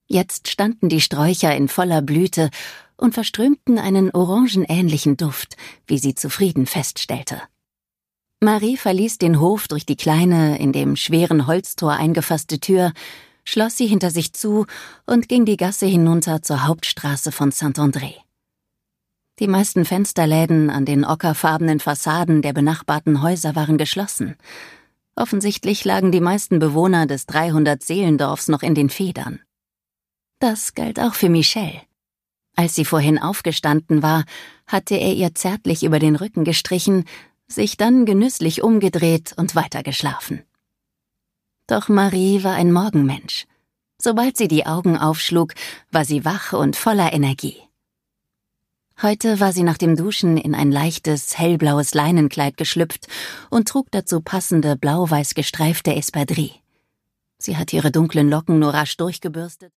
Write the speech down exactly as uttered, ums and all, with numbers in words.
Jetzt standen die Sträucher in voller Blüte und verströmten einen orangenähnlichen Duft, wie sie zufrieden feststellte. Marie verließ den Hof durch die kleine, in dem schweren Holztor eingefasste Tür, schloss sie hinter sich zu und ging die Gasse hinunter zur Hauptstraße von Saint-André. Die meisten Fensterläden an den ockerfarbenen Fassaden der benachbarten Häuser waren geschlossen. Offensichtlich lagen die meisten Bewohner des dreihundert-Seelendorfs noch in den Federn. Das galt auch für Michelle. Als sie vorhin aufgestanden war, hatte er ihr zärtlich über den Rücken gestrichen, sich dann genüsslich umgedreht und weitergeschlafen. Doch Marie war ein Morgenmensch. Sobald sie die Augen aufschlug, war sie wach und voller Energie. Heute war sie nach dem Duschen in ein leichtes, hellblaues Leinenkleid geschlüpft und trug dazu passende blau-weiß gestreifte Espadrille. Sie hatte ihre dunklen Locken nur rasch durchgebürstet.